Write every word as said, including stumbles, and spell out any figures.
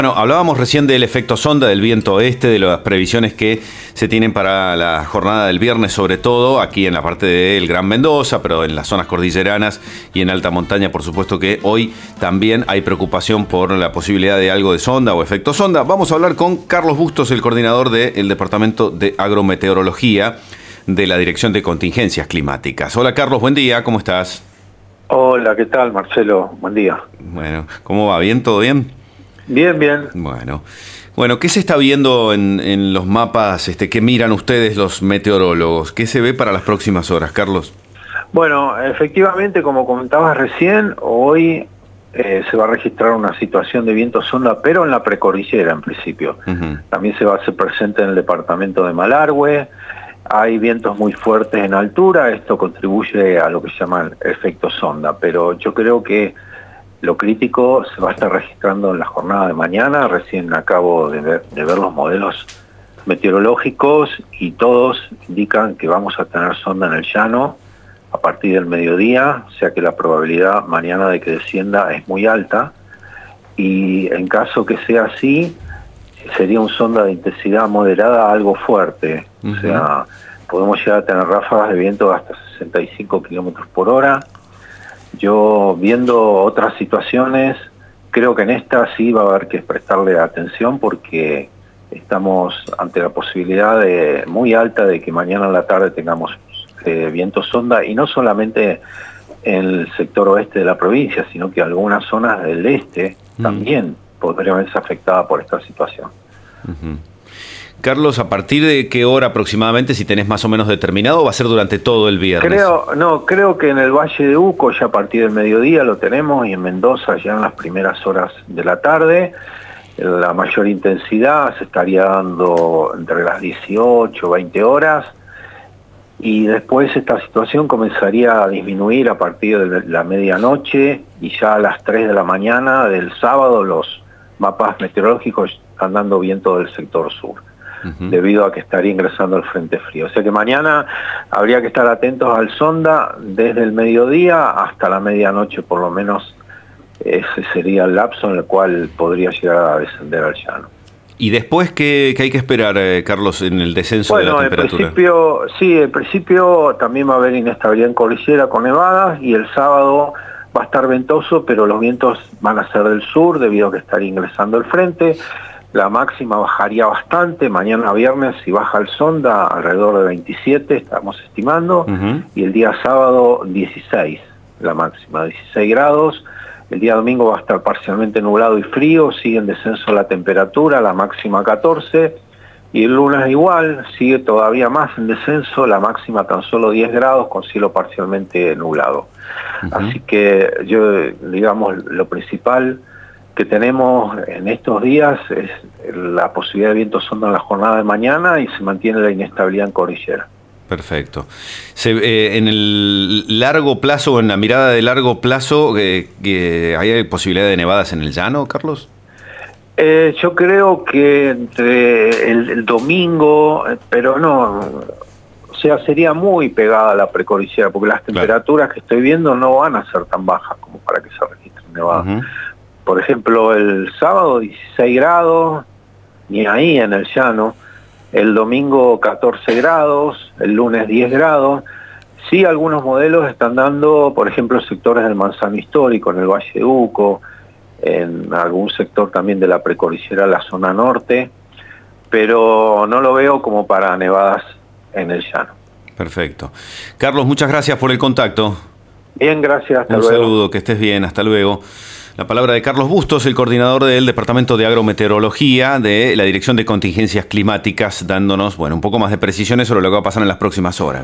Bueno, hablábamos recién del efecto sonda, del viento oeste, de las previsiones que se tienen para la jornada del viernes, sobre todo aquí en la parte del Gran Mendoza, pero en las zonas cordilleranas y en alta montaña, por supuesto que hoy también hay preocupación por la posibilidad de algo de sonda o efecto sonda. Vamos a hablar con Carlos Bustos, el coordinador del Departamento de Agrometeorología de la Dirección de Contingencias Climáticas. Hola Carlos, buen día, ¿cómo estás? Hola, ¿qué tal, Marcelo? Buen día. Bueno, ¿cómo va? ¿Bien? ¿Todo bien? Bien, bien. Bueno, bueno, ¿qué se está viendo en, en los mapas? Este, ¿qué miran ustedes los meteorólogos? ¿Qué se ve para las próximas horas, Carlos? Bueno, efectivamente, como comentabas recién, hoy eh, se va a registrar una situación de viento sonda, pero en la precordillera en principio. Uh-huh. También se va a hacer presente en el departamento de Malargüe. Hay vientos muy fuertes en altura, esto contribuye a lo que se llama el efecto sonda, pero yo creo que lo crítico se va a estar registrando en la jornada de mañana. Recién acabo de ver, de ver los modelos meteorológicos y todos indican que vamos a tener sonda en el llano a partir del mediodía, o sea que la probabilidad mañana de que descienda es muy alta, y en caso que sea así, sería un sonda de intensidad moderada a algo fuerte. Uh-huh. O sea, podemos llegar a tener ráfagas de viento de hasta sesenta y cinco kilómetros por hora. Yo, viendo otras situaciones, creo que en esta sí va a haber que prestarle atención porque estamos ante la posibilidad de, muy alta de que mañana en la tarde tengamos eh, viento sonda, y no solamente en el sector oeste de la provincia, sino que algunas zonas del este mm. también podrían verse afectadas por esta situación. Uh-huh. Carlos, ¿a partir de qué hora aproximadamente, si tenés más o menos determinado, va a ser durante todo el viernes? Creo, no, creo que en el Valle de Uco ya a partir del mediodía lo tenemos, y en Mendoza ya en las primeras horas de la tarde. La mayor intensidad se estaría dando entre las dieciocho, veinte horas, y después esta situación comenzaría a disminuir a partir de la medianoche, y ya a las tres de la mañana del sábado los mapas meteorológicos están dando viento del sector sur. Uh-huh. Debido a que estaría ingresando el frente frío. O sea que mañana habría que estar atentos al sonda desde el mediodía hasta la medianoche, por lo menos. Ese sería el lapso en el cual podría llegar a descender al llano. ¿Y después qué, qué hay que esperar, eh, Carlos, en el descenso bueno, de la temperatura? En principio, sí, en principio también va a haber inestabilidad en cordillera con nevadas, y el sábado va a estar ventoso, pero los vientos van a ser del sur debido a que estaría ingresando el frente. La máxima bajaría bastante, mañana viernes si baja el sonda alrededor de veintisiete, estamos estimando, uh-huh. y el día sábado dieciséis, la máxima, dieciséis grados. El día domingo va a estar parcialmente nublado y frío, sigue en descenso la temperatura, la máxima catorce, y el lunes igual, sigue todavía más en descenso, la máxima tan solo diez grados con cielo parcialmente nublado. Uh-huh. Así que yo, digamos, lo principal que tenemos en estos días es la posibilidad de viento sonda en la jornada de mañana, y se mantiene la inestabilidad en cordillera. Perfecto. Se, eh, en el largo plazo, o en la mirada de largo plazo, eh, eh, ¿hay posibilidad de nevadas en el llano, Carlos? Eh, yo creo que entre el, el domingo, pero no, o sea, sería muy pegada a la precordillera, porque las temperaturas claro. que estoy viendo no van a ser tan bajas como para que se registren nevadas. Uh-huh. Por ejemplo, el sábado dieciséis grados, ni ahí en el llano. El domingo catorce grados, el lunes diez grados. Sí, algunos modelos están dando, por ejemplo, sectores del Manzano Histórico, en el Valle de Uco, en algún sector también de la precordillera, la zona norte, pero no lo veo como para nevadas en el llano. Perfecto. Carlos, muchas gracias por el contacto. Bien, gracias, hasta Un luego. Un saludo, que estés bien, hasta luego. La palabra de Carlos Bustos, el coordinador del Departamento de Agrometeorología de la Dirección de Contingencias Climáticas, dándonos, bueno, un poco más de precisiones sobre lo que va a pasar en las próximas horas.